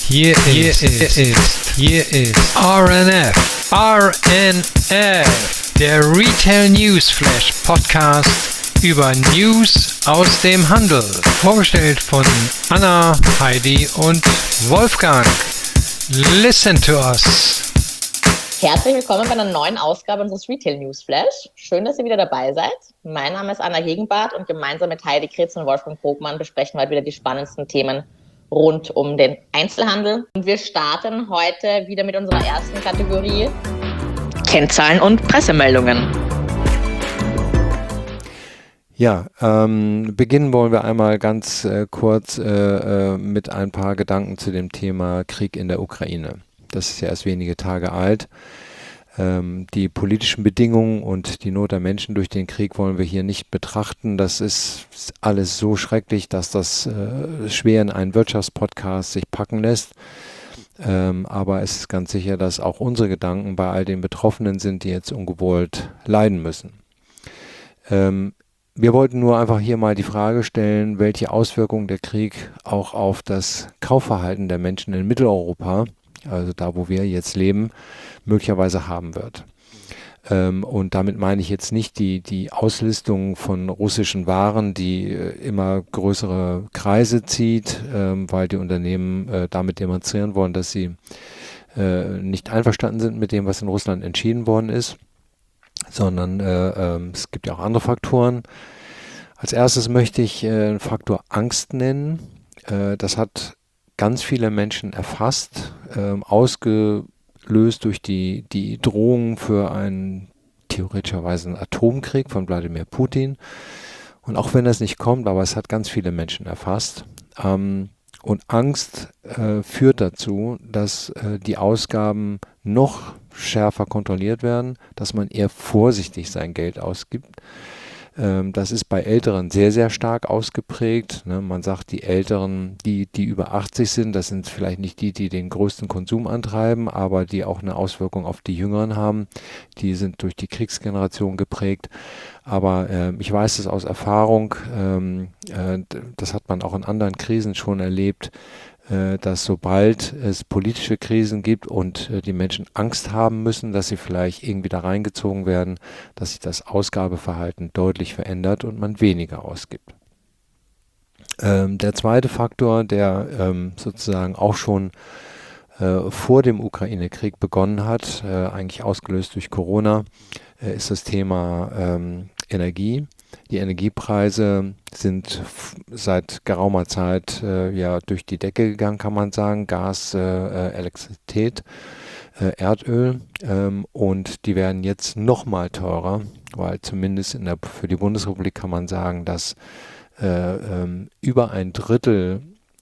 Hier ist RNF, der Retail News Flash Podcast über News aus dem Handel. Vorgestellt von Anna, Heidi und Wolfgang. Listen to us. Herzlich willkommen bei einer neuen Ausgabe unseres Retail News Flash. Schön, dass ihr wieder dabei seid. Mein Name ist Anna Hegenbarth und gemeinsam mit Heidi Kretz und Wolfgang Krogmann besprechen wir heute wieder die spannendsten Themen rund um den Einzelhandel. Und wir starten heute wieder mit unserer ersten Kategorie: Kennzahlen und Pressemeldungen. Ja, beginnen wollen wir einmal ganz kurz mit ein paar Gedanken zu dem Thema Krieg in der Ukraine. Das ist ja erst wenige Tage alt. Die politischen Bedingungen und die Not der Menschen durch den Krieg wollen wir hier nicht betrachten. Das ist alles so schrecklich, dass das schwer in einen Wirtschaftspodcast sich packen lässt. Aber es ist ganz sicher, dass auch unsere Gedanken bei all den Betroffenen sind, die jetzt ungewollt leiden müssen. Wir wollten nur einfach hier mal die Frage stellen, welche Auswirkungen der Krieg auch auf das Kaufverhalten der Menschen in Mitteleuropa, also da, wo wir jetzt leben, möglicherweise haben wird. Und damit meine ich jetzt nicht die Auslistung von russischen Waren, die immer größere Kreise zieht, weil die Unternehmen damit demonstrieren wollen, dass sie nicht einverstanden sind mit dem, was in Russland entschieden worden ist, sondern es gibt ja auch andere Faktoren. Als erstes möchte ich den Faktor Angst nennen. Das hat ganz viele Menschen erfasst, ausgelöst durch die Drohung für einen theoretischerweise einen Atomkrieg von Wladimir Putin. Und auch wenn das nicht kommt, aber es hat ganz viele Menschen erfasst. Und Angst führt dazu, dass die Ausgaben noch schärfer kontrolliert werden, dass man eher vorsichtig sein Geld ausgibt. Das ist bei Älteren sehr, sehr stark ausgeprägt. Man sagt, die Älteren, die über 80 sind, das sind vielleicht nicht die den größten Konsum antreiben, aber die auch eine Auswirkung auf die Jüngeren haben. Die sind durch die Kriegsgeneration geprägt. Aber ich weiß es aus Erfahrung, das hat man auch in anderen Krisen schon erlebt, dass sobald es politische Krisen gibt und die Menschen Angst haben müssen, dass sie vielleicht irgendwie da reingezogen werden, dass sich das Ausgabeverhalten deutlich verändert und man weniger ausgibt. Der zweite Faktor, der sozusagen auch schon vor dem Ukraine-Krieg begonnen hat, eigentlich ausgelöst durch Corona, ist das Thema Energie. Die Energiepreise sind seit geraumer Zeit ja durch die Decke gegangen, kann man sagen. Gas, Elektrizität, Erdöl und die werden jetzt nochmal teurer, weil zumindest für die Bundesrepublik kann man sagen, dass über ein Drittel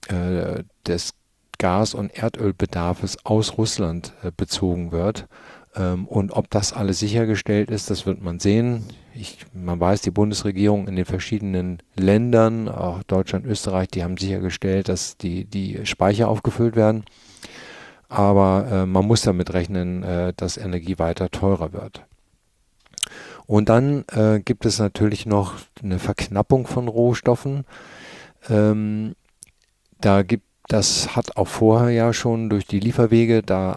des Gas- und Erdölbedarfs aus Russland bezogen wird. Und ob das alles sichergestellt ist, das wird man sehen. Man weiß, die Bundesregierung in den verschiedenen Ländern, auch Deutschland, Österreich, die haben sichergestellt, dass die Speicher aufgefüllt werden. Aber man muss damit rechnen, dass Energie weiter teurer wird. Und dann gibt es natürlich noch eine Verknappung von Rohstoffen. Das hat auch vorher ja schon durch die Lieferwege da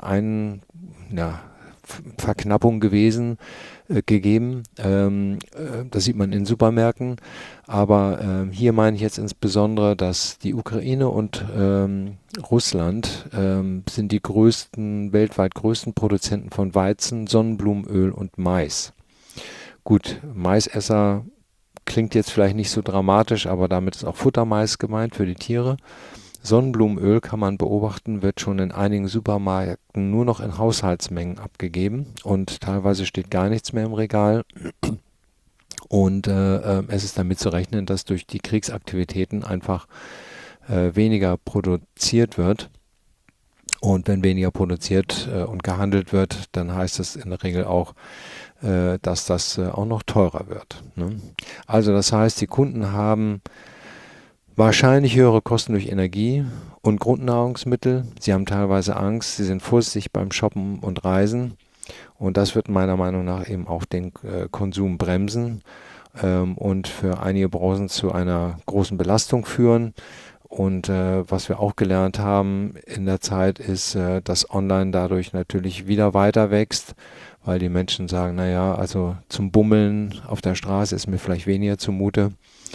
Verknappung gegeben. Das sieht man in Supermärkten. Aber hier meine ich jetzt insbesondere, dass die Ukraine und Russland sind die weltweit größten Produzenten von Weizen, Sonnenblumenöl und Mais. Gut, Maisesser klingt jetzt vielleicht nicht so dramatisch, aber damit ist auch Futtermais gemeint für die Tiere. Sonnenblumenöl kann man beobachten, wird schon in einigen Supermärkten nur noch in Haushaltsmengen abgegeben und teilweise steht gar nichts mehr im Regal. Und es ist damit zu rechnen, dass durch die Kriegsaktivitäten einfach weniger produziert wird. Und wenn weniger produziert und gehandelt wird, dann heißt das in der Regel auch, dass das auch noch teurer wird. Ne? Also das heißt, die Kunden haben wahrscheinlich höhere Kosten durch Energie und Grundnahrungsmittel. Sie haben teilweise Angst, sie sind vorsichtig beim Shoppen und Reisen. Und das wird meiner Meinung nach eben auch den Konsum bremsen und für einige Branchen zu einer großen Belastung führen. Und was wir auch gelernt haben in der Zeit ist, dass Online dadurch natürlich wieder weiter wächst, weil die Menschen sagen, naja, also zum Bummeln auf der Straße ist mir vielleicht weniger zumute.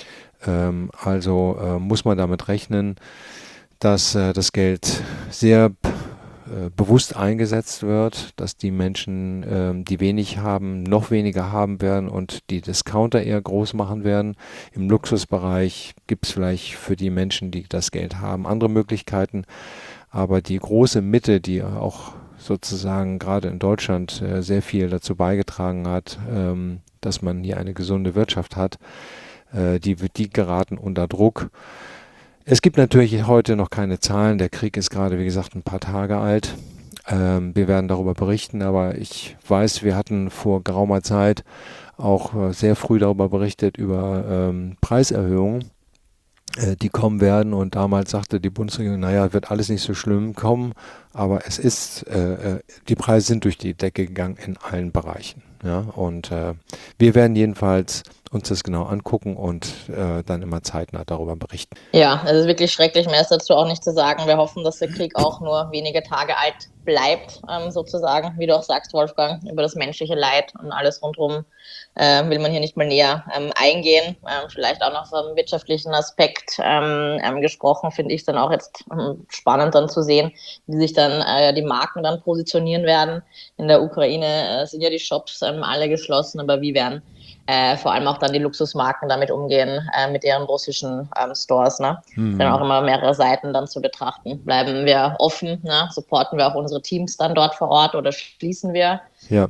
Also muss man damit rechnen, dass das Geld sehr bewusst eingesetzt wird, dass die Menschen, die wenig haben, noch weniger haben werden und die Discounter eher groß machen werden. Im Luxusbereich gibt es vielleicht für die Menschen, die das Geld haben, andere Möglichkeiten. Aber die große Mitte, die auch sozusagen gerade in Deutschland sehr viel dazu beigetragen hat, dass man hier eine gesunde Wirtschaft hat, die geraten unter Druck. Es gibt natürlich heute noch keine Zahlen. Der Krieg ist gerade, wie gesagt, ein paar Tage alt. Wir werden darüber berichten, aber ich weiß, wir hatten vor geraumer Zeit auch sehr früh darüber berichtet, über Preiserhöhungen, die kommen werden. Und damals sagte die Bundesregierung, naja, wird alles nicht so schlimm kommen, aber es ist, die Preise sind durch die Decke gegangen in allen Bereichen. Ja? Und wir werden jedenfalls uns das genau angucken und dann immer zeitnah darüber berichten. Ja, es ist wirklich schrecklich. Mehr ist dazu auch nicht zu sagen. Wir hoffen, dass der Krieg auch nur wenige Tage alt bleibt, sozusagen. Wie du auch sagst, Wolfgang, über das menschliche Leid und alles rundherum will man hier nicht mal näher eingehen. Vielleicht auch noch vom wirtschaftlichen Aspekt gesprochen, finde ich es dann auch jetzt spannend dann zu sehen, wie sich dann die Marken dann positionieren werden. In der Ukraine sind ja die Shops alle geschlossen, aber wie werden vor allem auch dann die Luxusmarken damit umgehen, mit ihren russischen Stores. Ne? Dann auch immer mehrere Seiten dann zu betrachten. Bleiben wir offen, ne? Supporten wir auch unsere Teams dann dort vor Ort oder schließen wir,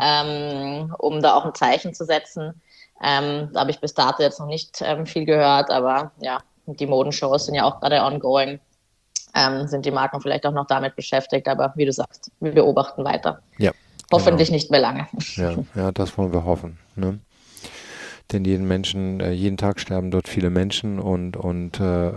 um da auch ein Zeichen zu setzen. Da habe ich bis dato jetzt noch nicht viel gehört, aber ja, die Modenshows sind ja auch gerade ongoing. Sind die Marken vielleicht auch noch damit beschäftigt, aber wie du sagst, wir beobachten weiter. Ja, hoffentlich nicht mehr lange. Ja, das wollen wir hoffen. Ne? Denn jeden Tag sterben dort viele Menschen und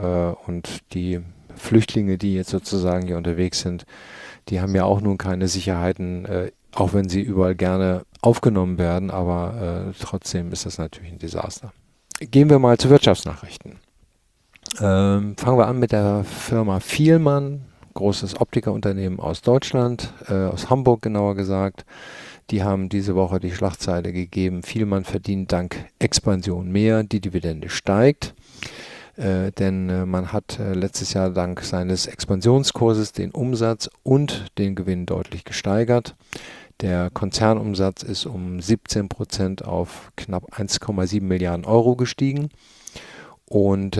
die Flüchtlinge, die jetzt sozusagen hier unterwegs sind, die haben ja auch nun keine Sicherheiten, auch wenn sie überall gerne aufgenommen werden, aber trotzdem ist das natürlich ein Desaster. Gehen wir mal zu Wirtschaftsnachrichten. Fangen wir an mit der Firma Fielmann, großes Optikerunternehmen aus Deutschland, aus Hamburg genauer gesagt. Die haben diese Woche die Schlagzeile gegeben, Fielmann verdient dank Expansion mehr, die Dividende steigt. Denn man hat letztes Jahr dank seines Expansionskurses den Umsatz und den Gewinn deutlich gesteigert. Der Konzernumsatz ist um 17% auf knapp 1,7 Milliarden Euro gestiegen. Und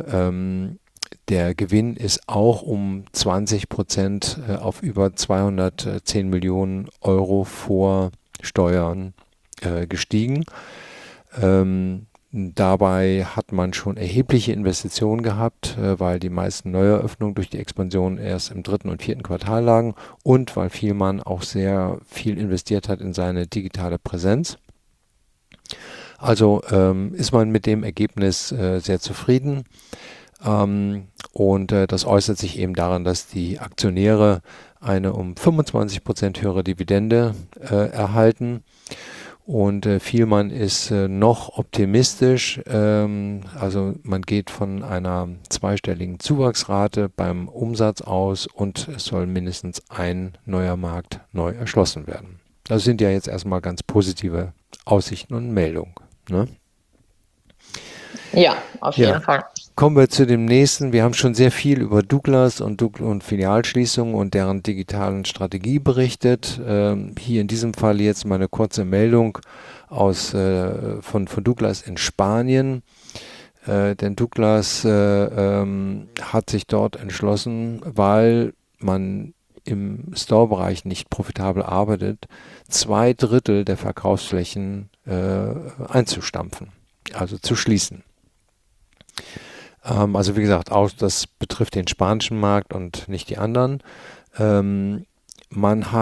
der Gewinn ist auch um 20% auf über 210 Millionen Euro vor Steuern gestiegen. Dabei hat man schon erhebliche Investitionen gehabt, weil die meisten Neueröffnungen durch die Expansion erst im 3. und 4. Quartal lagen und weil Fielmann auch sehr viel investiert hat in seine digitale Präsenz. Also ist man mit dem Ergebnis sehr zufrieden. Und das äußert sich eben daran, dass die Aktionäre eine um 25% höhere Dividende erhalten. Und Fielmann ist noch optimistisch. Also man geht von einer zweistelligen Zuwachsrate beim Umsatz aus und es soll mindestens ein neuer Markt neu erschlossen werden. Das sind ja jetzt erstmal ganz positive Aussichten und Meldungen. Ne? Ja, auf jeden Fall. Kommen wir zu dem nächsten. Wir haben schon sehr viel über Douglas und Filialschließungen und deren digitalen Strategie berichtet. Hier in diesem Fall jetzt mal eine kurze Meldung von Douglas in Spanien. Denn Douglas hat sich dort entschlossen, weil man im Store-Bereich nicht profitabel arbeitet, 2/3 der Verkaufsflächen einzustampfen, also zu schließen. Also wie gesagt, das betrifft den spanischen Markt und nicht die anderen. Man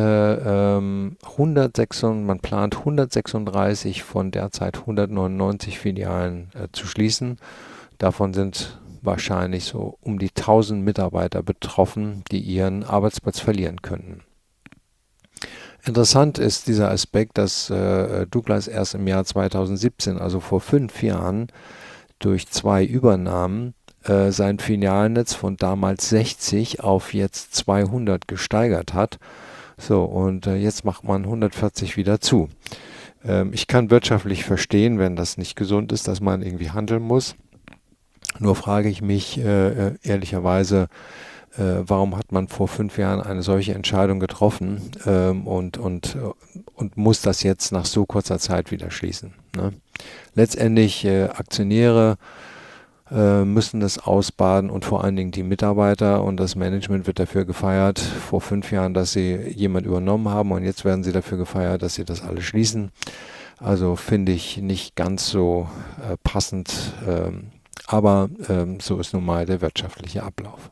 plant 136 von derzeit 199 Filialen zu schließen. Davon sind wahrscheinlich so um die 1000 Mitarbeiter betroffen, die ihren Arbeitsplatz verlieren könnten. Interessant ist dieser Aspekt, dass Douglas erst im Jahr 2017, also vor 5 Jahren, durch 2 Übernahmen sein Filialnetz von damals 60 auf jetzt 200 gesteigert hat. So, und jetzt macht man 140 wieder zu. Ich kann wirtschaftlich verstehen, wenn das nicht gesund ist, dass man irgendwie handeln muss. Nur frage ich mich ehrlicherweise, warum hat man vor 5 Jahren eine solche Entscheidung getroffen und muss das jetzt nach so kurzer Zeit wieder schließen, ne? Letztendlich Aktionäre müssen das ausbaden und vor allen Dingen die Mitarbeiter, und das Management wird dafür gefeiert, vor 5 Jahren, dass sie jemand übernommen haben, und jetzt werden sie dafür gefeiert, dass sie das alles schließen. Also finde ich nicht ganz so passend, aber so ist nun mal der wirtschaftliche Ablauf.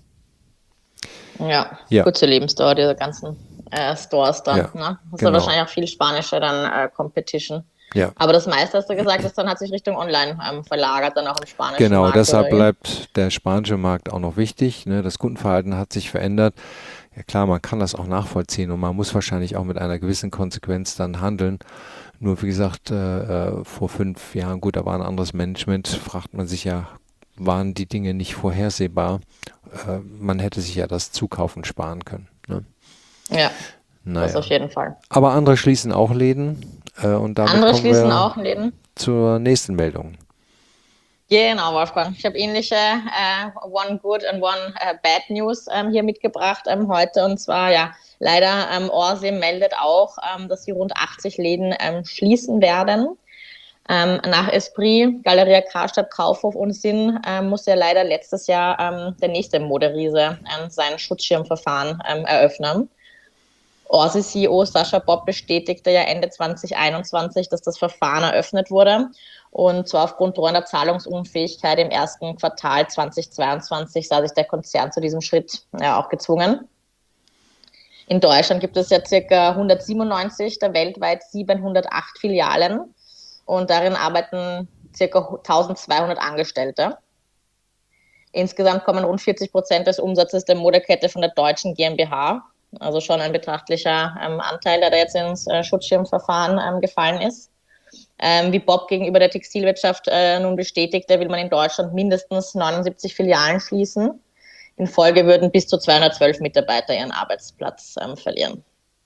Ja, Ja. kurze Lebensdauer dieser ganzen Stores dann. Ja, Ne? Das ist genau. ja wahrscheinlich auch viel spanische dann Competition. Ja. Aber das meiste, hast du gesagt, ist dann hat sich Richtung Online verlagert, dann auch im spanischen Genau, Markt. deshalb oder wie? bleibt der spanische Markt auch noch wichtig, ne? Das Kundenverhalten hat sich verändert. Ja klar, man kann das auch nachvollziehen und man muss wahrscheinlich auch mit einer gewissen Konsequenz dann handeln. Nur wie gesagt, vor 5 Jahren, gut, da war ein anderes Management, fragt man sich ja, waren die Dinge nicht vorhersehbar? Man hätte sich ja das Zukaufen sparen können, ne? Ja, Naja. das auf jeden Fall. Aber andere schließen auch Läden und damit Andere kommen schließen wir auch Läden. zur nächsten Meldung. Genau, Wolfgang. Ich habe ähnliche One Good and One Bad News hier mitgebracht heute. Und zwar, ja, leider Orsay meldet auch, dass sie rund 80 Läden schließen werden. Nach Esprit, Galeria Karstadt, Kaufhof und Sinn musste ja leider letztes Jahr der nächste Moderiese sein Schutzschirmverfahren eröffnen. Orsay-CEO Sascha Bob bestätigte ja Ende 2021, dass das Verfahren eröffnet wurde. Und zwar aufgrund drohender Zahlungsunfähigkeit im ersten Quartal 2022 sah sich der Konzern zu diesem Schritt auch gezwungen. In Deutschland gibt es ja ca. 197 der weltweit 708 Filialen und darin arbeiten ca. 1200 Angestellte. Insgesamt kommen rund 40% des Umsatzes der Modekette von der deutschen GmbH, also schon ein betrachtlicher Anteil, der da jetzt ins Schutzschirmverfahren gefallen ist. Wie Bob gegenüber der Textilwirtschaft nun bestätigte, will man in Deutschland mindestens 79 Filialen schließen. In Folge würden bis zu 212 Mitarbeiter ihren Arbeitsplatz verlieren.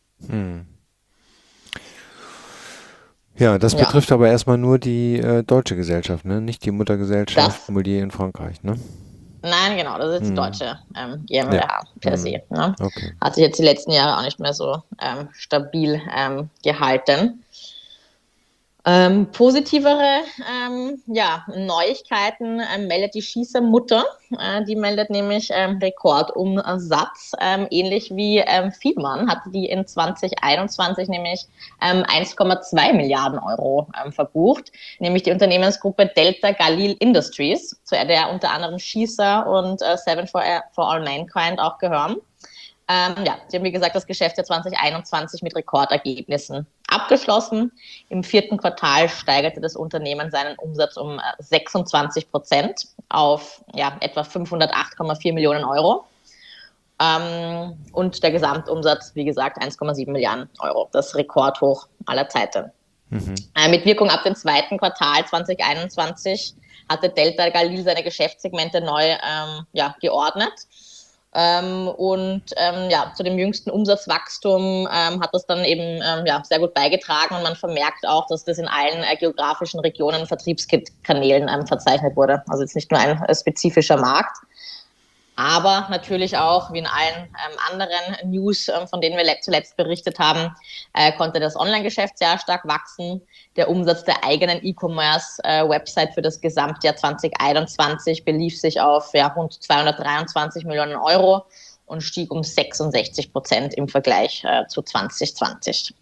Ja, das Ja. betrifft aber erstmal nur die deutsche Gesellschaft, ne? Nicht die Muttergesellschaft Moulier in Frankreich, ne? Nein, genau, das ist die deutsche GmbH per se. Ne? Okay. Hat sich jetzt die letzten Jahre auch nicht mehr so stabil gehalten. Positivere Neuigkeiten meldet die Schießermutter. Die meldet nämlich Rekordumsatz. Ähnlich wie Fiedmann hatte die in 2021 nämlich 1,2 Milliarden Euro verbucht. Nämlich die Unternehmensgruppe Delta Galil Industries, zu der unter anderem Schießer und Seven for All Mankind auch gehören. Sie haben, wie gesagt, das Geschäftsjahr 2021 mit Rekordergebnissen abgeschlossen. Im 4. Quartal steigerte das Unternehmen seinen Umsatz um 26% auf etwa 508,4 Millionen Euro. Und der Gesamtumsatz, wie gesagt, 1,7 Milliarden Euro. Das Rekordhoch aller Zeiten. Mit Wirkung ab dem 2. Quartal 2021 hatte Delta Galil seine Geschäftssegmente neu geordnet. Zu dem jüngsten Umsatzwachstum hat das dann eben sehr gut beigetragen und man vermerkt auch, dass das in allen geografischen Regionen Vertriebskanälen verzeichnet wurde. Also jetzt nicht nur ein spezifischer Markt, aber natürlich auch, wie in allen anderen News, von denen wir zuletzt berichtet haben, konnte das Online-Geschäft sehr stark wachsen. Der Umsatz der eigenen E-Commerce-Website für das Gesamtjahr 2021 belief sich auf rund 223 Millionen Euro und stieg um 66% im Vergleich zu 2020.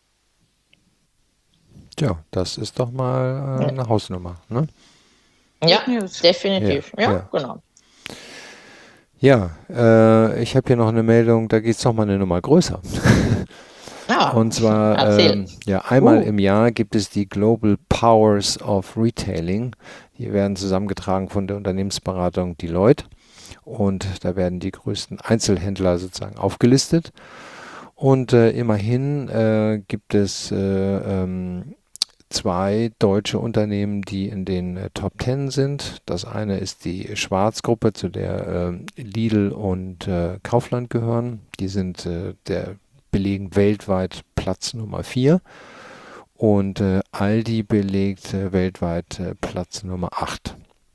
Tja, das ist doch mal eine Hausnummer, ne? Ja, definitiv. Ja. Genau. Ja, ich habe hier noch eine Meldung, da geht es noch mal eine Nummer größer. Und zwar, einmal im Jahr gibt es die Global Powers of Retailing. Die werden zusammengetragen von der Unternehmensberatung Deloitte. Und da werden die größten Einzelhändler sozusagen aufgelistet. Und immerhin gibt es 2 deutsche Unternehmen, die in den Top 10 sind. Das eine ist die Schwarz-Gruppe, zu der Lidl und Kaufland gehören. Die sind belegen weltweit Platz Nummer 4. Und Aldi belegt weltweit Platz Nummer 8.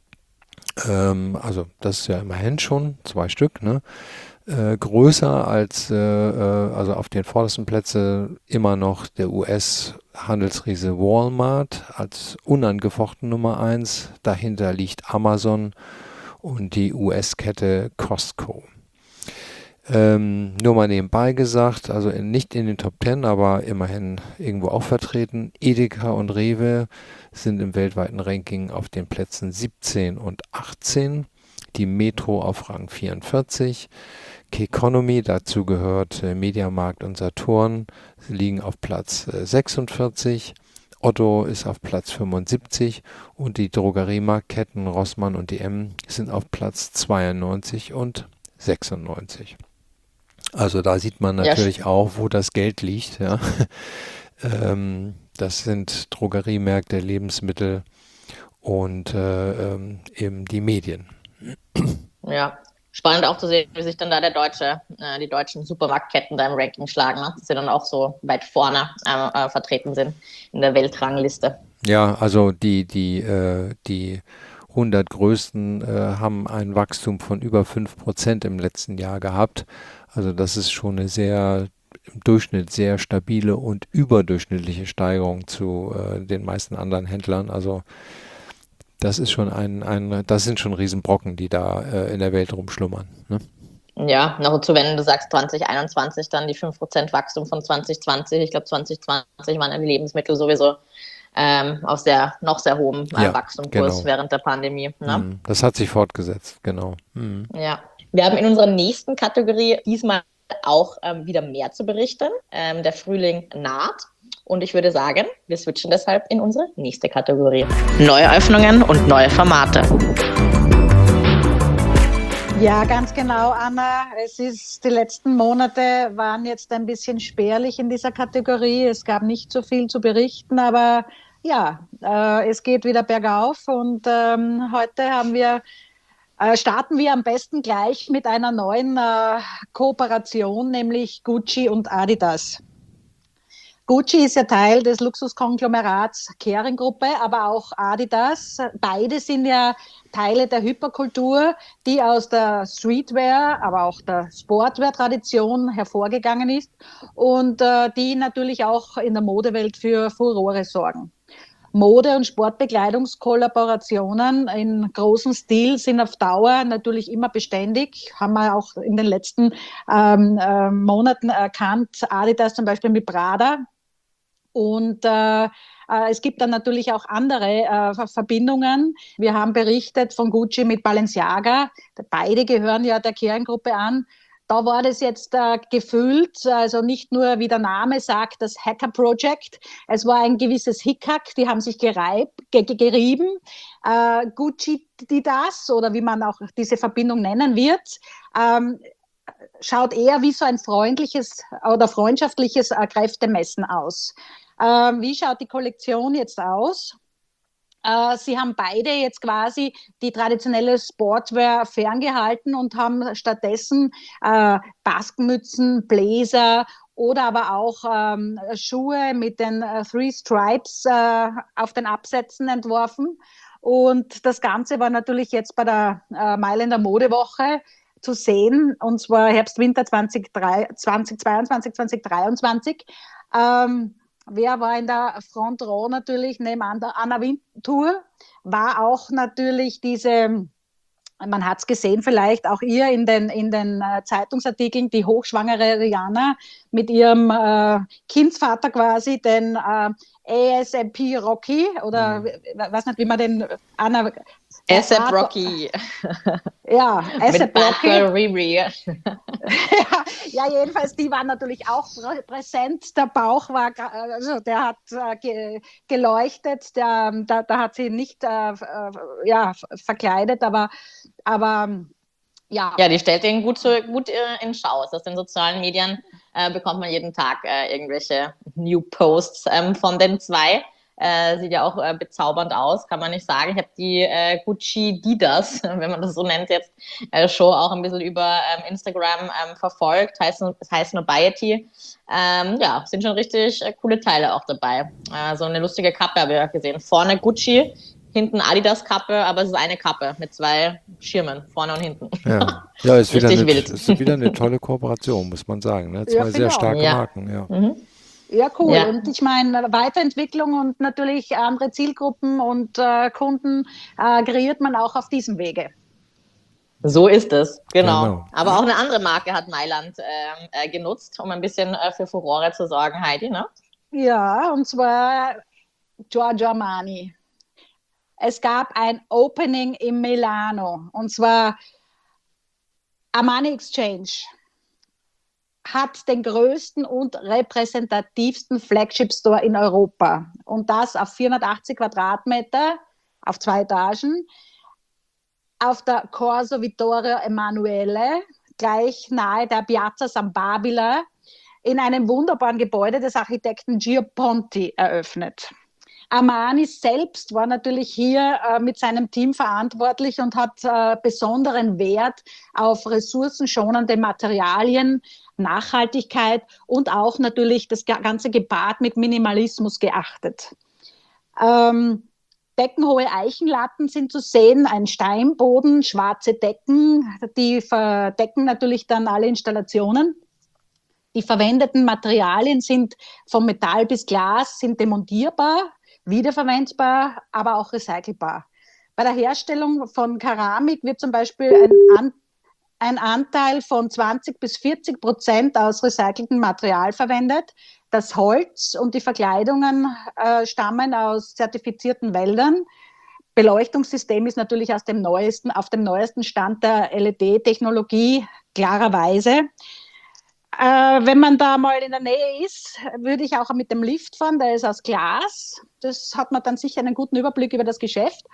Also das ist ja immerhin schon 2 Stück, ne? Größer als, also auf den vordersten Plätzen immer noch der US-Handelsriese Walmart als unangefochten Nummer 1. Dahinter liegt Amazon und die US-Kette Costco. Nur mal nebenbei gesagt, also nicht in den Top 10, aber immerhin irgendwo auch vertreten. Edeka und Rewe sind im weltweiten Ranking auf den Plätzen 17 und 18. Die Metro auf Rang 44. Keconomy, dazu gehört Mediamarkt und Saturn, liegen auf Platz 46. Otto ist auf Platz 75 und die Drogeriemarktketten Rossmann und DM sind auf Platz 92 und 96. Also da sieht man natürlich auch, wo das Geld liegt. Ja. Das sind Drogeriemärkte, Lebensmittel und eben die Medien. Ja, spannend auch zu sehen, wie sich dann da die deutschen Supermarktketten da im Ranking schlagen, ne? Dass sie dann auch so weit vorne vertreten sind in der Weltrangliste. Ja, also die 100 größten haben ein Wachstum von über 5% im letzten Jahr gehabt. Also das ist schon eine im Durchschnitt sehr stabile und überdurchschnittliche Steigerung zu den meisten anderen Händlern. Also das ist schon das sind schon Riesenbrocken, die da in der Welt rumschlummern. Ne? Ja, noch dazu, wenn du sagst 2021 dann die 5% Wachstum von 2020. Ich glaube 2020 waren ja die Lebensmittel sowieso auf noch sehr hohem Wachstumskurs während der Pandemie. Ne? Das hat sich fortgesetzt, genau. Ja, wir haben in unserer nächsten Kategorie diesmal auch wieder mehr zu berichten. Der Frühling naht. Und ich würde sagen, wir switchen deshalb in unsere nächste Kategorie. Neue Öffnungen und neue Formate. Ja, ganz genau, Anna. Die letzten Monate waren jetzt ein bisschen spärlich in dieser Kategorie. Es gab nicht so viel zu berichten, aber ja, es geht wieder bergauf und heute starten wir am besten gleich mit einer neuen Kooperation, nämlich Gucci und Adidas. Gucci ist ja Teil des Luxuskonglomerats Kering-Gruppe, aber auch Adidas. Beide sind ja Teile der Hyperkultur, die aus der Streetwear, aber auch der Sportwear-Tradition hervorgegangen ist und die natürlich auch in der Modewelt für Furore sorgen. Mode- und Sportbekleidungskollaborationen in großem Stil sind auf Dauer natürlich immer beständig, haben wir auch in den letzten Monaten erkannt. Adidas zum Beispiel mit Prada. Und es gibt dann natürlich auch andere Verbindungen. Wir haben berichtet von Gucci mit Balenciaga. Beide gehören ja der Kering-Gruppe an. Da war das jetzt gefüllt, also nicht nur, wie der Name sagt, das Hacker Project. Es war ein gewisses Hickhack, die haben sich gerieben. Gucci, die das, oder wie man auch diese Verbindung nennen wird, schaut eher wie so ein freundliches oder freundschaftliches Kräftemessen aus. Wie schaut die Kollektion jetzt aus? Sie haben beide jetzt quasi die traditionelle Sportwear ferngehalten und haben stattdessen Baskenmützen, Bläser oder aber auch Schuhe mit den Three Stripes auf den Absätzen entworfen. Und das Ganze war natürlich jetzt bei der Mailänder Modewoche zu sehen, und zwar Herbst-Winter 2022, 2023. Wer war in der Front Row natürlich, neben Anna Wintour, war auch natürlich man hat es gesehen vielleicht auch ihr in den Zeitungsartikeln, die hochschwangere Rihanna mit ihrem Kindsvater quasi, den ASAP Rocky, oder weiß nicht, wie man den Anna... ASAP Rocky. Ja, ASAP Rocky. Riri. Ja, jedenfalls, die waren natürlich auch präsent. Der Bauch war, also der hat geleuchtet, da hat sie nicht verkleidet, aber ja. Ja, die stellt ihn gut in Schau. Aus den sozialen Medien bekommt man jeden Tag irgendwelche New Posts von den zwei. Sieht ja auch bezaubernd aus, kann man nicht sagen. Ich habe die Gucci Didas, wenn man das so nennt jetzt, Show auch ein bisschen über Instagram verfolgt. Heißt Nobiety. Ja, sind schon richtig coole Teile auch dabei. So eine lustige Kappe habe ich ja gesehen. Vorne Gucci, hinten Adidas-Kappe, aber es ist eine Kappe mit 2 Schirmen, vorne und hinten. Ja, ist wieder Richtig wild. ist wieder eine tolle Kooperation, muss man sagen. Ne? Ja, 2 sehr finde auch. starke Ja. Marken, ja. Mhm. Ja, cool. Ja, Und ich meine, Weiterentwicklung und natürlich andere Zielgruppen und Kunden kreiert man auch auf diesem Wege. so ist es, genau. Genau. Aber auch eine andere Marke hat Mailand genutzt, um ein bisschen für Furore zu sorgen, Heidi, ne? Ja, und zwar Giorgio Armani. Es gab ein Opening in Milano, und zwar Armani Exchange hat den größten und repräsentativsten Flagship Store in Europa. Und das auf 480 Quadratmeter, auf 2 Etagen, auf der Corso Vittorio Emanuele, gleich nahe der Piazza San Babila, in einem wunderbaren Gebäude des Architekten Gio Ponti eröffnet. Armani selbst war natürlich hier mit seinem Team verantwortlich und hat besonderen Wert auf ressourcenschonende Materialien, Nachhaltigkeit und auch natürlich das Ganze gepaart mit Minimalismus geachtet. Deckenhohe Eichenlatten sind zu sehen, ein Steinboden, schwarze Decken, die verdecken natürlich dann alle Installationen. Die verwendeten Materialien sind von Metall bis Glas, sind demontierbar, wiederverwendbar, aber auch recycelbar. Bei der Herstellung von Keramik wird zum Beispiel ein Anteil von 20-40% aus recyceltem Material verwendet. Das Holz und die Verkleidungen stammen aus zertifizierten Wäldern. Beleuchtungssystem ist natürlich auf dem neuesten Stand der LED-Technologie, klarerweise. Wenn man da mal in der Nähe ist, würde ich auch mit dem Lift fahren, der ist aus Glas. Das hat man dann sicher einen guten Überblick über das Geschäft.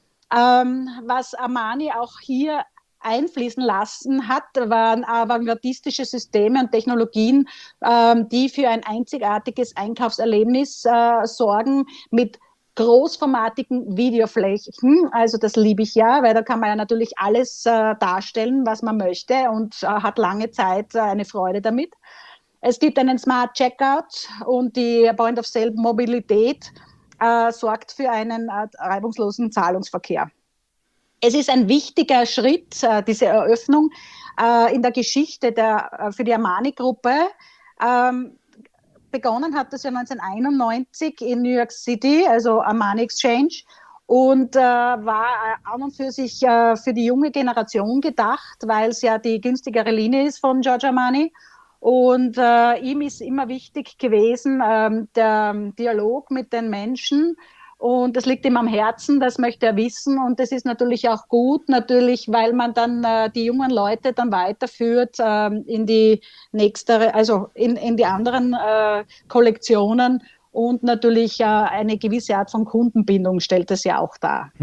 Was Armani auch hier einfließen lassen hat, waren avantgardistische Systeme und Technologien, die für ein einzigartiges Einkaufserlebnis sorgen mit großformatigen Videoflächen. Also das liebe ich ja, weil da kann man ja natürlich alles darstellen, was man möchte und hat lange Zeit eine Freude damit. Es gibt einen Smart Checkout und die Point-of-Sale-Mobilität sorgt für einen reibungslosen Zahlungsverkehr. Es ist ein wichtiger Schritt, diese Eröffnung in der Geschichte für die Armani-Gruppe. Begonnen hat das ja 1991 in New York City, also Armani Exchange, und war an und für sich für die junge Generation gedacht, weil es ja die günstigere Linie ist von Giorgio Armani. Und ihm ist immer wichtig gewesen, der Dialog mit den Menschen. Und das liegt ihm am Herzen, das möchte er wissen. Und das ist natürlich auch gut, natürlich, weil man dann die jungen Leute dann weiterführt in die nächste, also in die anderen Kollektionen. Und natürlich eine gewisse Art von Kundenbindung stellt es ja auch dar.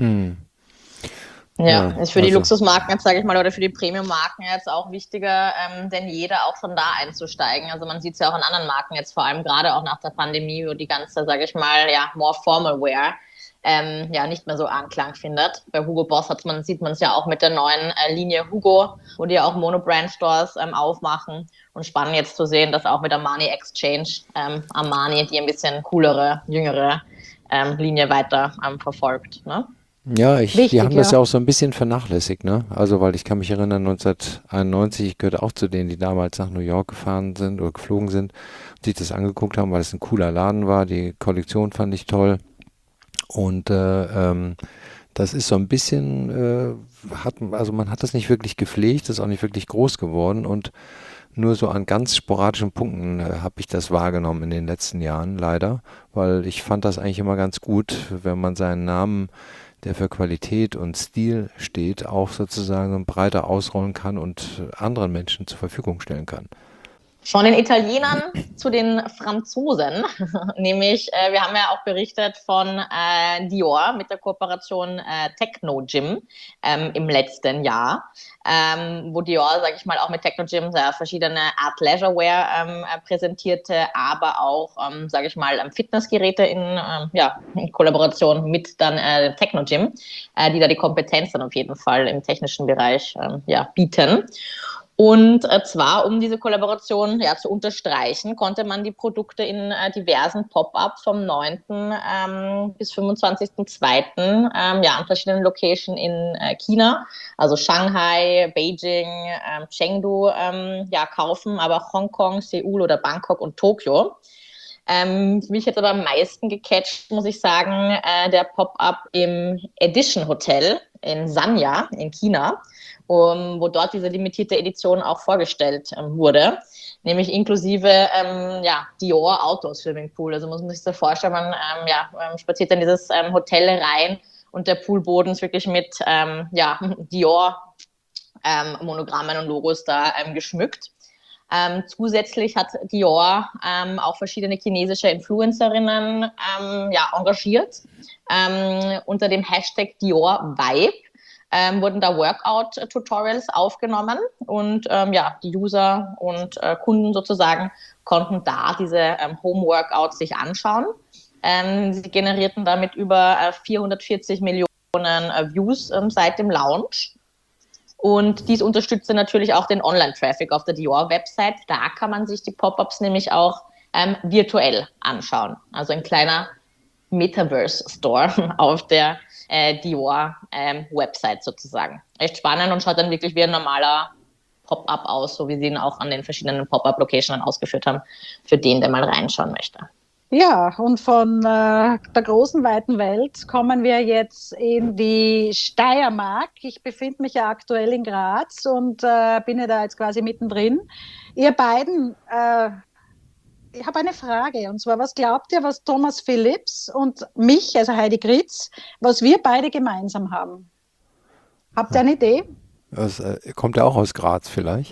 Ja, ist für die also Luxusmarken jetzt, sage ich mal, oder für die Premium-Marken jetzt auch wichtiger denn jeder, auch schon da einzusteigen. Also man sieht es ja auch in anderen Marken jetzt, vor allem gerade auch nach der Pandemie, wo die ganze, sage ich mal, ja, more formal wear ja nicht mehr so Anklang findet. Bei Hugo Boss sieht man es ja auch mit der neuen Linie Hugo, wo die ja auch Mono-Brand-Stores aufmachen. Und spannend jetzt zu sehen, dass auch mit Armani Exchange Armani die ein bisschen coolere, jüngere Linie weiter verfolgt, ne? Ja, Wichtig, die haben das ja. ja auch so ein bisschen vernachlässigt, ne? Also, weil ich kann mich erinnern, 1991, ich gehörte auch zu denen, die damals nach New York gefahren sind oder geflogen sind, sich das angeguckt haben, weil es ein cooler Laden war. Die Kollektion fand ich toll. Und das ist so ein bisschen, also man hat das nicht wirklich gepflegt, ist auch nicht wirklich groß geworden und nur so an ganz sporadischen Punkten habe ich das wahrgenommen in den letzten Jahren, leider, weil ich fand das eigentlich immer ganz gut, wenn man seinen Namen, der für Qualität und Stil steht, auch sozusagen breiter ausrollen kann und anderen Menschen zur Verfügung stellen kann. Von den Italienern zu den Franzosen, nämlich wir haben ja auch berichtet von Dior mit der Kooperation Techno Gym im letzten Jahr, wo Dior, sage ich mal, auch mit Techno Gym verschiedene Art Leisure Wear präsentierte, aber auch, sage ich mal, Fitnessgeräte in Kollaboration mit dann Techno Gym, die da die Kompetenz dann auf jeden Fall im technischen Bereich bieten. Und zwar, um diese Kollaboration zu unterstreichen, konnte man die Produkte in diversen Pop-ups vom 9. Bis 25.02. An verschiedenen Locations in China, also Shanghai, Beijing, Chengdu kaufen, aber auch Hongkong, Seoul oder Bangkok und Tokio. Mich jetzt aber am meisten gecatcht, muss ich sagen, der Pop-up im Edition Hotel in Sanya in China, wo dort diese limitierte Edition auch vorgestellt wurde, nämlich inklusive Dior Outdoor Swimmingpool. Also muss man sich so vorstellen, man spaziert in dieses Hotel rein und der Poolboden ist wirklich mit Dior Monogrammen und Logos da geschmückt. Zusätzlich hat Dior auch verschiedene chinesische Influencerinnen engagiert. Unter dem Hashtag Dior Vibe wurden da Workout-Tutorials aufgenommen und die User und Kunden sozusagen konnten da diese Home-Workouts sich anschauen. Sie generierten damit über 440 Millionen Views seit dem Launch. Und dies unterstützte natürlich auch den Online-Traffic auf der Dior-Website. Da kann man sich die Pop-ups nämlich auch virtuell anschauen. Also ein kleiner Metaverse-Store auf der Dior-Website sozusagen. Echt spannend und schaut dann wirklich wie ein normaler Pop-up aus, so wie sie ihn auch an den verschiedenen Pop-up-Locations ausgeführt haben, für den, der mal reinschauen möchte. Ja, und von der großen, weiten Welt kommen wir jetzt in die Steiermark. Ich befinde mich ja aktuell in Graz und bin ja da jetzt quasi mittendrin. Ihr beiden, ich habe eine Frage, und zwar, was glaubt ihr, was Thomas Phillips und mich, also Heidi Kritz, was wir beide gemeinsam haben? Habt ihr eine Idee? Das, kommt er auch aus Graz vielleicht?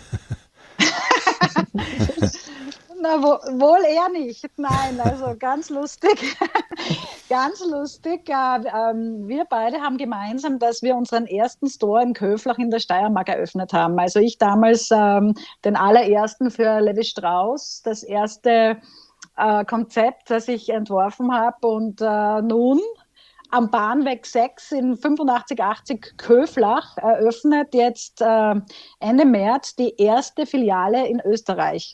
Na, wohl eher nicht. Nein, also ganz lustig. Ganz lustig. Wir beide haben gemeinsam, dass wir unseren ersten Store in Köflach in der Steiermark eröffnet haben. Also ich damals den allerersten für Levi Strauss, das erste Konzept, das ich entworfen habe. Und nun am Bahnweg 6 in 8580 Köflach eröffnet jetzt Ende März die erste Filiale in Österreich.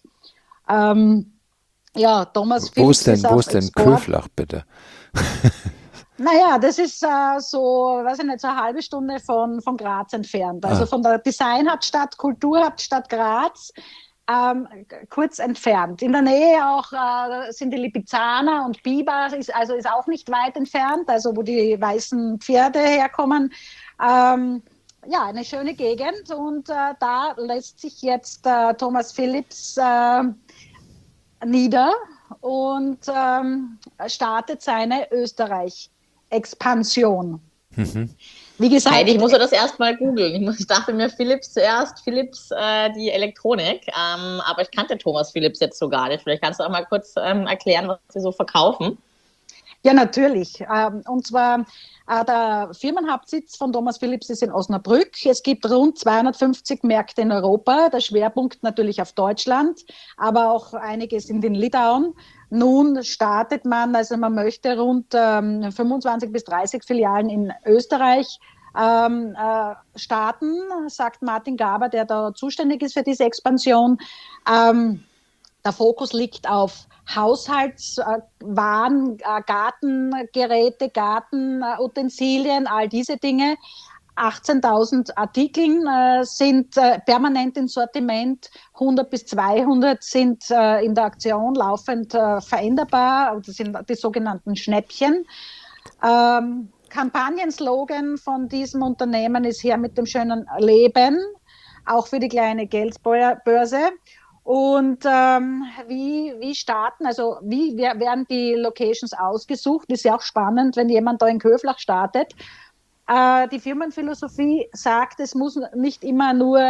Thomas Phillips Wo ist denn Köflach, bitte? Naja, das ist so eine halbe Stunde von Graz entfernt. Also von der Designhauptstadt, Kulturhauptstadt Graz, kurz entfernt. In der Nähe auch sind die Lipizzaner und Biber, ist auch nicht weit entfernt, also wo die weißen Pferde herkommen. Eine schöne Gegend und da lässt sich jetzt Thomas Phillips nieder und startet seine Österreich-Expansion. Wie gesagt, Heidi, ich muss das erstmal googeln. Ich dachte mir Philips zuerst, Philips die Elektronik, aber ich kannte Thomas Phillips jetzt so gar nicht. Vielleicht kannst du auch mal kurz erklären, was sie so verkaufen. Ja, natürlich. Und zwar der Firmenhauptsitz von Thomas Phillips ist in Osnabrück. Es gibt rund 250 Märkte in Europa. Der Schwerpunkt natürlich auf Deutschland, aber auch einiges in den Litauen. Nun startet man, also man möchte rund 25 bis 30 Filialen in Österreich starten, sagt Martin Gaber, der da zuständig ist für diese Expansion. Der Fokus liegt auf Haushaltswaren, Gartengeräte, Gartenutensilien, all diese Dinge. 18.000 Artikeln sind permanent im Sortiment, 100 bis 200 sind in der Aktion laufend veränderbar. Das sind die sogenannten Schnäppchen. Kampagnenslogan von diesem Unternehmen ist her mit dem schönen Leben, auch für die kleine Geldbörse. Und wie starten, also wie werden die Locations ausgesucht? Ist ja auch spannend, wenn jemand da in Köflach startet. Die Firmenphilosophie sagt, es muss nicht immer nur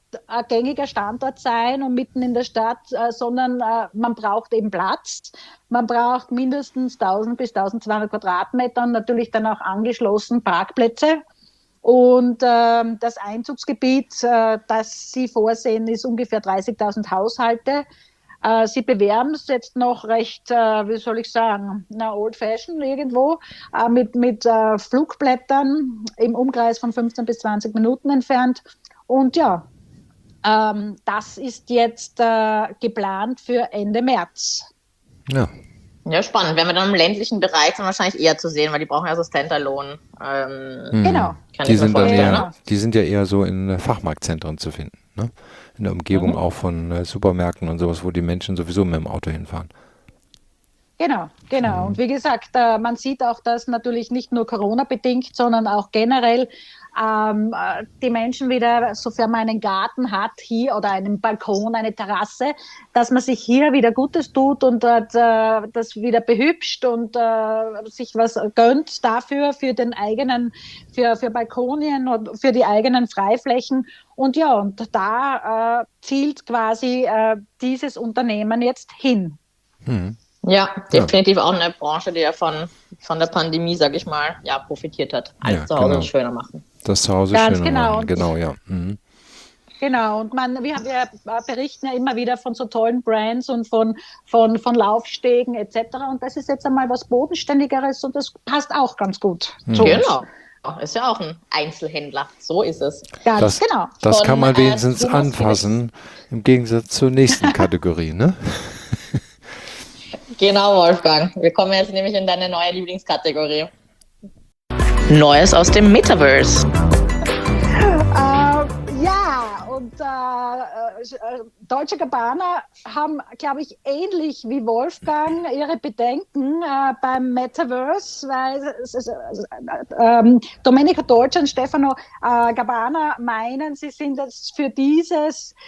ein gängiger Standort sein und mitten in der Stadt, sondern man braucht eben Platz. Man braucht mindestens 1000 bis 1200 Quadratmeter und natürlich dann auch angeschlossen Parkplätze. Und das Einzugsgebiet, das Sie vorsehen, ist ungefähr 30.000 Haushalte. Sie bewerben es jetzt noch recht, wie soll ich sagen, old-fashioned irgendwo, mit Flugblättern im Umkreis von 15 bis 20 Minuten entfernt. Und ja, das ist jetzt geplant für Ende März. Ja. Ja, spannend. Wenn wir dann im ländlichen Bereich sind, wahrscheinlich eher zu sehen, weil die brauchen ja so Standalone. Genau. Die sind ja eher so in Fachmarktzentren zu finden, ne? In der Umgebung auch von Supermärkten und sowas, wo die Menschen sowieso mit dem Auto hinfahren. Genau. Und wie gesagt, man sieht auch, dass natürlich nicht nur Corona-bedingt, sondern auch generell die Menschen wieder, sofern man einen Garten hat hier oder einen Balkon, eine Terrasse, dass man sich hier wieder Gutes tut und das wieder behübscht und sich was gönnt dafür, für den eigenen, für Balkonien und für die eigenen Freiflächen. Und ja, und da zielt quasi dieses Unternehmen jetzt hin. Ja, definitiv auch eine Branche, die ja von der Pandemie, sag ich mal, profitiert hat. Alles zu Hause schöner machen. Das zu Hause schöner machen, genau, ja. Genau, und wir berichten ja immer wieder von so tollen Brands und von Laufstegen etc. Und das ist jetzt einmal was Bodenständigeres und das passt auch ganz gut zu uns. Genau. Ist ja auch ein Einzelhändler, so ist es. Das kann man wenigstens anfassen, im Gegensatz zur nächsten Kategorie, ne? Genau, Wolfgang. Wir kommen jetzt nämlich in deine neue Lieblingskategorie. Neues aus dem Metaverse. Dolce & Gabbana haben, glaube ich, ähnlich wie Wolfgang ihre Bedenken beim Metaverse, weil Domenico Dolce und Stefano Gabbana meinen, sie sind jetzt für diese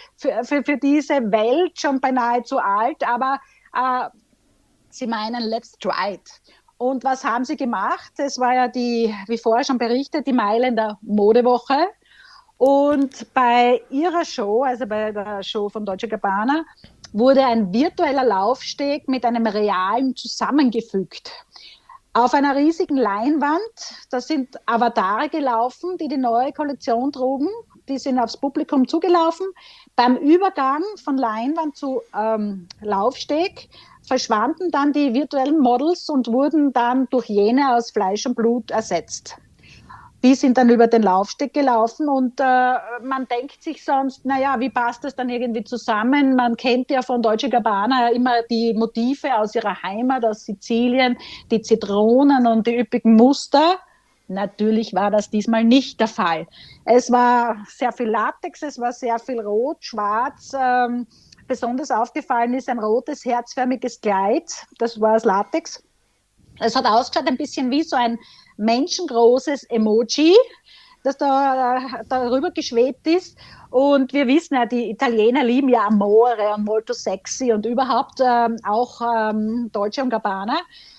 Welt schon beinahe zu alt, aber sie meinen, let's try it. Und was haben sie gemacht? Es war ja wie vorher schon berichtet, die Mailänder Modewoche. Und bei ihrer Show, also bei der Show von Dolce & Gabbana, wurde ein virtueller Laufsteg mit einem realen zusammengefügt. Auf einer riesigen Leinwand, da sind Avatare gelaufen, die neue Kollektion trugen. Die sind aufs Publikum zugelaufen. Beim Übergang von Leinwand zu Laufsteg verschwanden dann die virtuellen Models und wurden dann durch jene aus Fleisch und Blut ersetzt. Die sind dann über den Laufsteg gelaufen und man denkt sich sonst, wie passt das dann irgendwie zusammen? Man kennt ja von Dolce & Gabbana immer die Motive aus ihrer Heimat, aus Sizilien, die Zitronen und die üppigen Muster. Natürlich war das diesmal nicht der Fall. Es war sehr viel Latex, es war sehr viel Rot, Schwarz. Besonders aufgefallen ist ein rotes, herzförmiges Kleid. Das war aus Latex. Es hat ausgeschaut ein bisschen wie so ein menschengroßes Emoji, das da darüber geschwebt ist. Und wir wissen ja, die Italiener lieben ja Amore und Molto Sexy und überhaupt auch Dolce & Gabbana.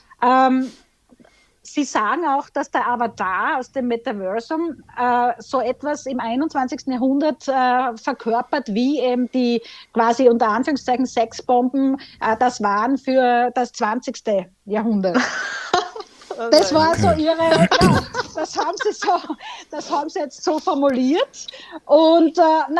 Sie sagen auch, dass der Avatar aus dem Metaversum so etwas im 21. Jahrhundert verkörpert, wie eben die quasi unter Anführungszeichen Sexbomben das waren für das 20. Jahrhundert. Das war so ihre, das haben sie jetzt so formuliert. Und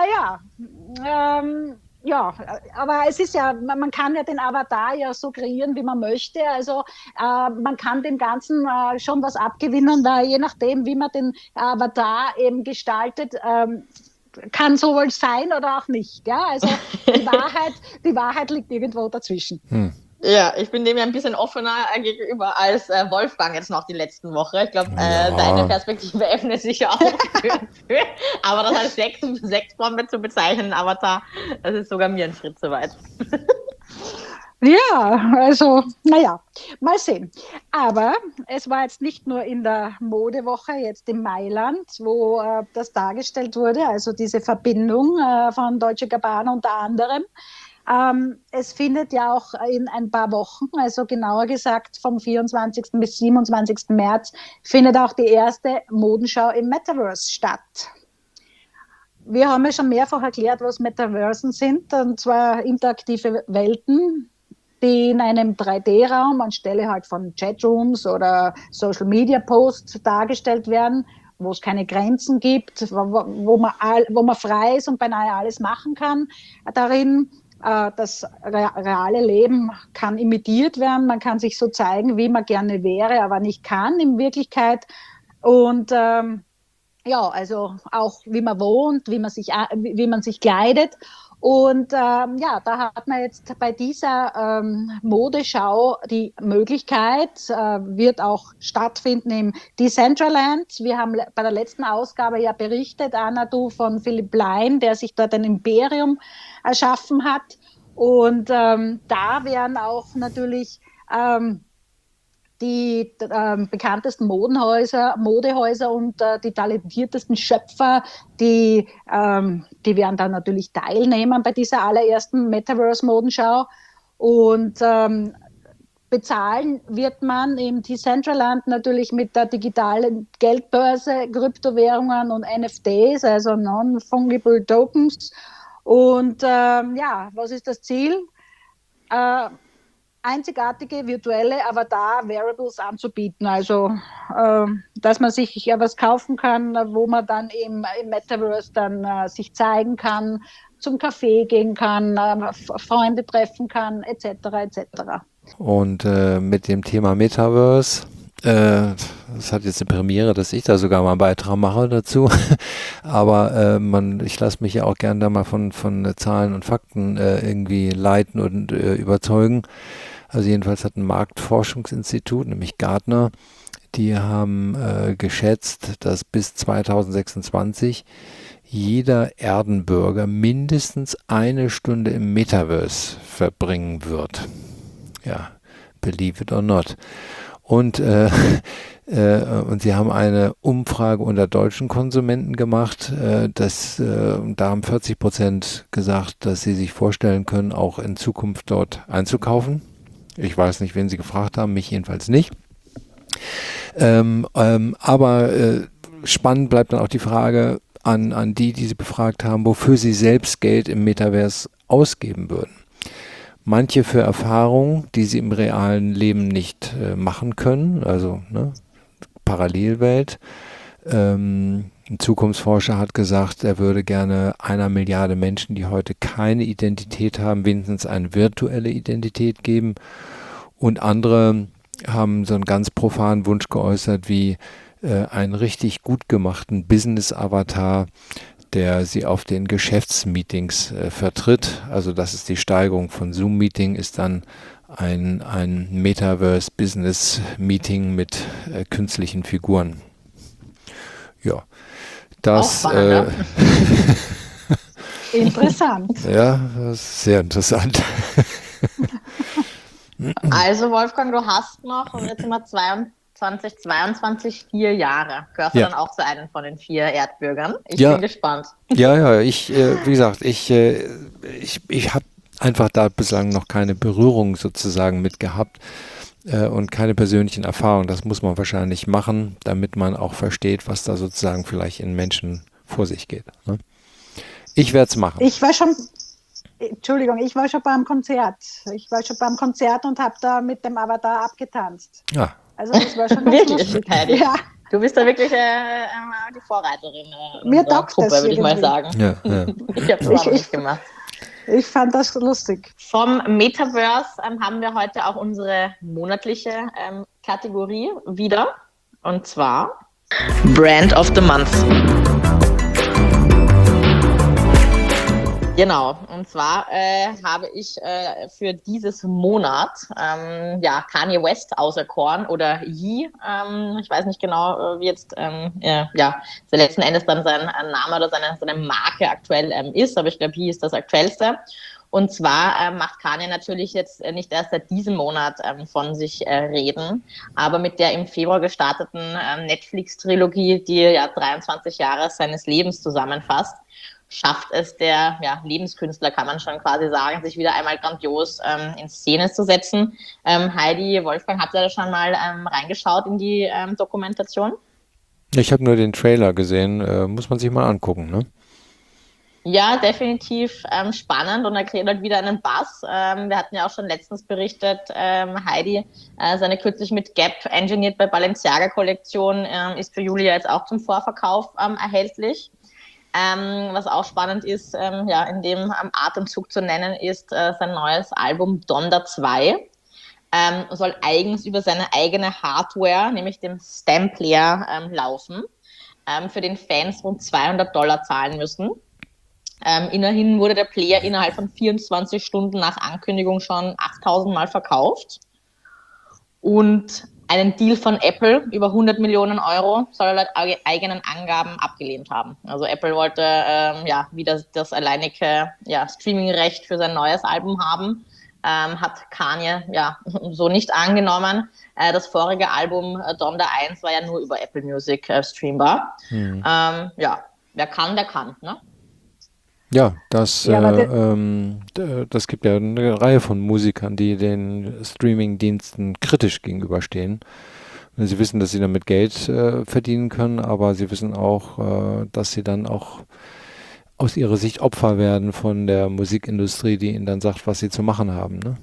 aber es ist ja, man kann ja den Avatar ja so kreieren, wie man möchte. Also man kann dem Ganzen schon was abgewinnen, weil je nachdem, wie man den Avatar eben gestaltet, kann sowohl sein oder auch nicht. Ja? Also die Wahrheit liegt irgendwo dazwischen. Ja, ich bin dem ja ein bisschen offener gegenüber als Wolfgang jetzt noch die letzten Wochen. Ich glaube, deine Perspektive öffnet sich ja auch für. Aber das als Sexbombe zu bezeichnen, Avatar, das ist sogar mir ein Schritt zu weit. Ja, also, mal sehen. Aber es war jetzt nicht nur in der Modewoche, jetzt in Mailand, wo das dargestellt wurde, also diese Verbindung von Dolce & Gabbana unter anderem. Es findet ja auch in ein paar Wochen, also genauer gesagt vom 24. bis 27. März, findet auch die erste Modenschau im Metaverse statt. Wir haben ja schon mehrfach erklärt, was Metaversen sind, und zwar interaktive Welten, die in einem 3D-Raum anstelle halt von Chatrooms oder Social-Media-Posts dargestellt werden, wo es keine Grenzen gibt, wo man frei ist und beinahe alles machen kann darin. Das reale Leben kann imitiert werden, man kann sich so zeigen, wie man gerne wäre, aber nicht kann in Wirklichkeit. Und ja, also auch wie man wohnt, wie man sich kleidet. Und ja, da hat man jetzt bei dieser Modeschau die Möglichkeit, wird auch stattfinden im Decentraland. Wir haben bei der letzten Ausgabe ja berichtet, Anna, du, von Philipp Lein, der sich dort ein Imperium erschaffen hat. Und da werden auch natürlich die bekanntesten Modehäuser und die talentiertesten Schöpfer, die werden dann natürlich teilnehmen bei dieser allerersten Metaverse-Modenschau. Und bezahlen wird man im Decentraland natürlich mit der digitalen Geldbörse, Kryptowährungen und NFTs, also Non-Fungible Tokens. Und ja, was ist das Ziel? Einzigartige virtuelle Avatar-Variables anzubieten. Also, dass man sich ja was kaufen kann, wo man dann im Metaverse dann sich zeigen kann, zum Café gehen kann, Freunde treffen kann, etc. etc. Und mit dem Thema Metaverse, das hat jetzt eine Premiere, dass ich da sogar mal einen Beitrag mache dazu. Aber ich lasse mich ja auch gerne da mal von Zahlen und Fakten irgendwie leiten und überzeugen. Also jedenfalls hat ein Marktforschungsinstitut, nämlich Gartner, die haben geschätzt, dass bis 2026 jeder Erdenbürger mindestens eine Stunde im Metaverse verbringen wird. Ja, believe it or not. Und sie haben eine Umfrage unter deutschen Konsumenten gemacht, da haben 40% gesagt, dass sie sich vorstellen können, auch in Zukunft dort einzukaufen. Ich weiß nicht, wen sie gefragt haben, mich jedenfalls nicht. Aber spannend bleibt dann auch die Frage an die sie befragt haben, wofür sie selbst Geld im Metaverse ausgeben würden. Manche für Erfahrungen, die sie im realen Leben nicht machen können, also Parallelwelt. Ein Zukunftsforscher hat gesagt, er würde gerne 1 Milliarde Menschen, die heute keine Identität haben, wenigstens eine virtuelle Identität geben. Und andere haben so einen ganz profanen Wunsch geäußert, wie einen richtig gut gemachten Business-Avatar, der sie auf den Geschäftsmeetings vertritt. Also das ist die Steigerung von Zoom-Meeting, ist dann ein Metaverse-Business-Meeting mit künstlichen Figuren. Ja, das... Interessant. Ja, das ist sehr interessant. Also Wolfgang, du hast noch, und jetzt sind wir 2022 4 Jahre. Gehörst du dann auch zu einem von den 4 Erdbürgern? Ich bin gespannt. Ja, wie gesagt, ich habe einfach da bislang noch keine Berührung sozusagen mit gehabt und keine persönlichen Erfahrungen. Das muss man wahrscheinlich machen, damit man auch versteht, was da sozusagen vielleicht in Menschen vor sich geht. Ne? Ich werde es machen. Ich war schon beim Konzert. Ich war schon beim Konzert und habe da mit dem Avatar abgetanzt. Ja. Also das war schon wirklich, Heidi. Ja. Du bist da wirklich die Vorreiterin Mir taugt Gruppe, das würde ich mal sagen. Ja. Ich habe es auch nicht gemacht. Ich fand das lustig. Vom Metaverse haben wir heute auch unsere monatliche Kategorie wieder. Und zwar Brand of the Month. Genau, und zwar habe ich für dieses Monat Kanye West auserkoren oder Ye. Ich weiß nicht genau, wie jetzt letzten Endes dann sein Name oder seine Marke aktuell ist, aber ich glaube, Ye ist das aktuellste. Und zwar macht Kanye natürlich jetzt nicht erst seit diesem Monat von sich reden, aber mit der im Februar gestarteten Netflix-Trilogie, die 23 Jahre seines Lebens zusammenfasst, schafft es der Lebenskünstler, kann man schon quasi sagen, sich wieder einmal grandios in Szene zu setzen. Heidi, Wolfgang, habt ihr da schon mal reingeschaut in die Dokumentation? Ich habe nur den Trailer gesehen, muss man sich mal angucken, ne? Ja, definitiv spannend und er kreiert halt wieder einen Buzz. Wir hatten ja auch schon letztens berichtet, Heidi, seine kürzlich mit Gap engineert bei Balenciaga-Kollektion ist für Juli jetzt auch zum Vorverkauf erhältlich. Was auch spannend ist, ja, in dem Atemzug zu nennen, ist sein neues Album Donda 2. Soll eigens über seine eigene Hardware, nämlich dem Stamplayer, laufen. Für den Fans rund $200 zahlen müssen. Immerhin wurde der Player innerhalb von 24 Stunden nach Ankündigung schon 8.000 Mal verkauft. Und einen Deal von Apple über 100 Millionen Euro soll er laut eigenen Angaben abgelehnt haben. Also Apple wollte wieder das alleinige Streaming-Recht für sein neues Album haben. Hat Kanye so nicht angenommen. Das vorige Album Donda 1 war ja nur über Apple Music streambar. Wer kann, der kann, ne? Ja, das gibt ja eine Reihe von Musikern, die den Streaming-Diensten kritisch gegenüberstehen. Sie wissen, dass sie damit Geld verdienen können, aber sie wissen auch, dass sie dann auch aus ihrer Sicht Opfer werden von der Musikindustrie, die ihnen dann sagt, was sie zu machen haben, ne?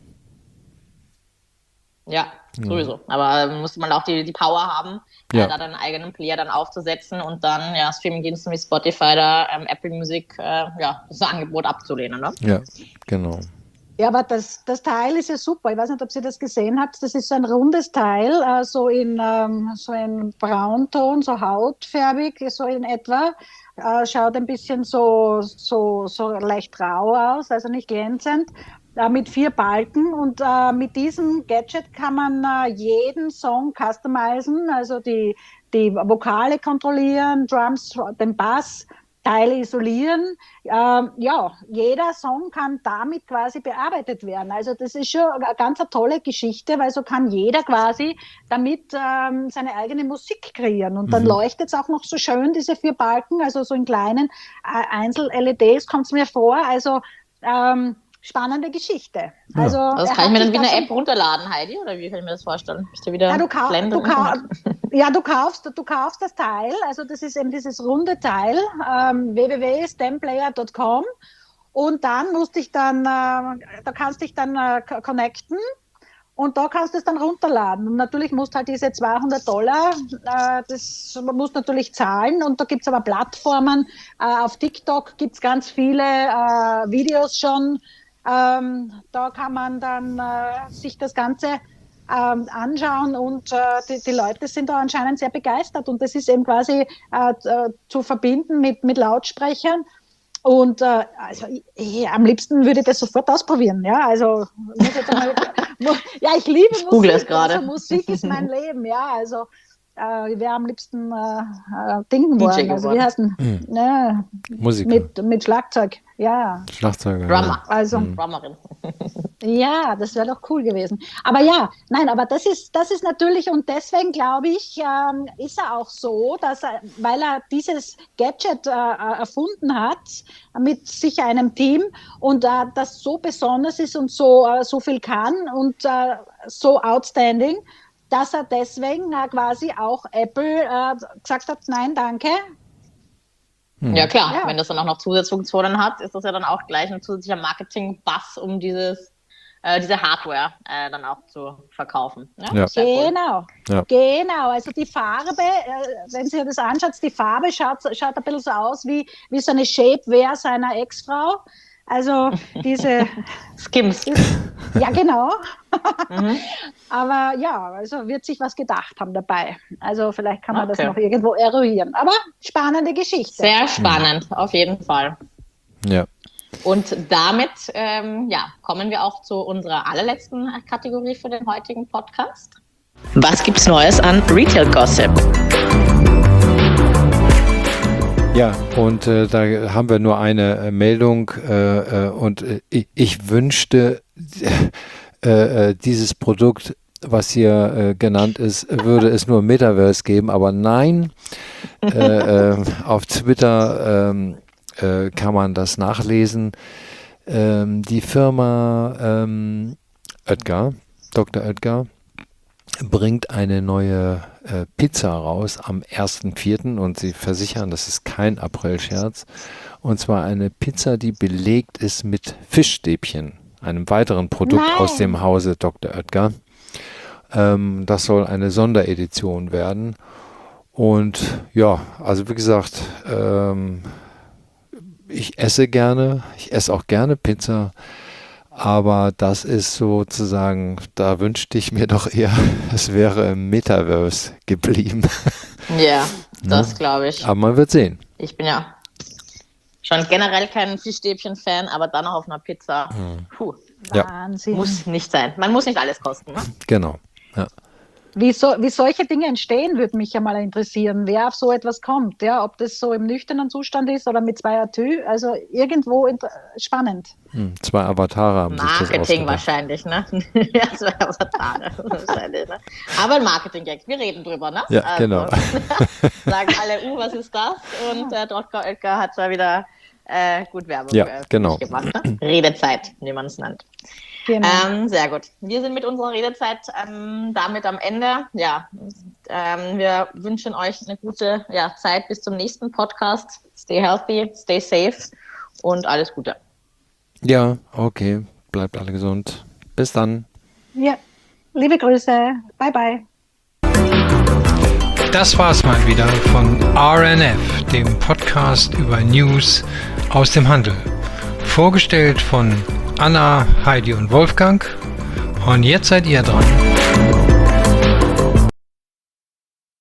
Ja, sowieso. Aber muss man auch die Power haben, da deinen eigenen Player dann aufzusetzen und dann Streaming-Diensten wie Spotify Apple Music das Angebot abzulehnen, ne? Ja, genau. Ja, aber das Teil ist ja super. Ich weiß nicht, ob Sie das gesehen habt. Das ist so ein rundes Teil, so in Braunton, so hautfärbig, so in etwa. Schaut ein bisschen so leicht rau aus, also nicht glänzend. Mit 4 Balken und mit diesem Gadget kann man jeden Song customizen, also die Vokale kontrollieren, Drums, den Bass, Teile isolieren. Jeder Song kann damit quasi bearbeitet werden. Also das ist schon eine ganz tolle Geschichte, weil so kann jeder quasi damit seine eigene Musik kreieren. Und dann leuchtet es auch noch so schön, diese 4 Balken, also so in kleinen Einzel-LEDs kommt es mir vor. Also spannende Geschichte. Ja. Also, das kann ich mir dann wie eine App runterladen, Heidi, oder wie kann ich mir das vorstellen? Bist du wieder du kaufst das Teil, also das ist eben dieses runde Teil, www.stamplayer.com und dann da kannst dich dann connecten und da kannst du es dann runterladen. Und natürlich musst du halt diese $200, das musst du natürlich zahlen und da gibt es aber Plattformen, auf TikTok gibt es ganz viele Videos schon. Da kann man dann sich das Ganze anschauen und die Leute sind da anscheinend sehr begeistert und das ist eben quasi zu verbinden mit Lautsprechern und am liebsten würde ich das sofort ausprobieren, ja, also muss jetzt einmal, ich liebe Musik, also Musik ist mein Leben, ja, also ich wäre am liebsten Dingen wollen, also wie heißt denn? Musiker. Mit Schlagzeug, ja. Schlagzeuger. Drummer. Ja. Also, Drummerin. Ja, das wäre doch cool gewesen. Aber aber das ist natürlich, und deswegen glaube ich, ist er auch so, dass weil er dieses Gadget erfunden hat, mit sicher einem Team, und das so besonders ist und so viel kann und so outstanding, dass er deswegen quasi auch Apple gesagt hat, nein, danke. Ja klar, wenn das dann auch noch Zusatzfunktionen hat, ist das ja dann auch gleich ein zusätzlicher Marketing-Bass, um diese Hardware dann auch zu verkaufen. Ja? Genau. Also die Farbe, wenn Sie das anschaut, die Farbe schaut ein bisschen so aus wie so eine Shapewear seiner Ex-Frau. Also diese Skims. Ja, genau. Aber also wird sich was gedacht haben dabei. Also vielleicht kann man das noch irgendwo eruieren. Aber spannende Geschichte. Sehr spannend, auf jeden Fall. Ja. Und damit kommen wir auch zu unserer allerletzten Kategorie für den heutigen Podcast. Was gibt's Neues an Retail Gossip? Ja, und da haben wir nur eine Meldung und ich wünschte, dieses Produkt, was hier genannt ist, würde es nur im Metaverse geben, aber nein, auf Twitter kann man das nachlesen. Die Firma Dr. Oetker bringt eine neue Pizza raus am 1.4. und sie versichern, das ist kein April-Scherz. Und zwar eine Pizza, die belegt ist mit Fischstäbchen, einem weiteren Produkt aus dem Hause Dr. Oetker. Das soll eine Sonderedition werden. Und ja, also wie gesagt, ich esse auch gerne Pizza. Aber das ist sozusagen, da wünschte ich mir doch eher, es wäre im Metaverse geblieben. Ja, das glaube ich. Aber man wird sehen. Ich bin ja schon generell kein Fischstäbchen-Fan, aber dann noch auf einer Pizza. Puh. Wahnsinn. Muss nicht sein. Man muss nicht alles kosten. Ne? Genau. Ja. Wie solche Dinge entstehen, würde mich ja mal interessieren, wer auf so etwas kommt. Ja? Ob das so im nüchternen Zustand ist oder mit 2 Atü. Also irgendwo spannend. 2 Avatare haben sich das ausgedacht. Marketing wahrscheinlich, ne? Ja, 2 Avatare wahrscheinlich, ne? Aber ein Marketing-Gag, wir reden drüber, ne? Ja, also, genau. Sagen alle, was ist das? Und Dr. Oetker hat da wieder gut Werbung genau. gemacht. Ne? Redezeit, wie man es nennt. Genau. Sehr gut. Wir sind mit unserer Redezeit damit am Ende. Ja, wir wünschen euch eine gute Zeit bis zum nächsten Podcast. Stay healthy, stay safe und alles Gute. Ja, okay. Bleibt alle gesund. Bis dann. Ja, liebe Grüße. Bye, bye. Das war's mal wieder von RNF, dem Podcast über News aus dem Handel. Vorgestellt von Anna, Heidi und Wolfgang. Und jetzt seid ihr dran.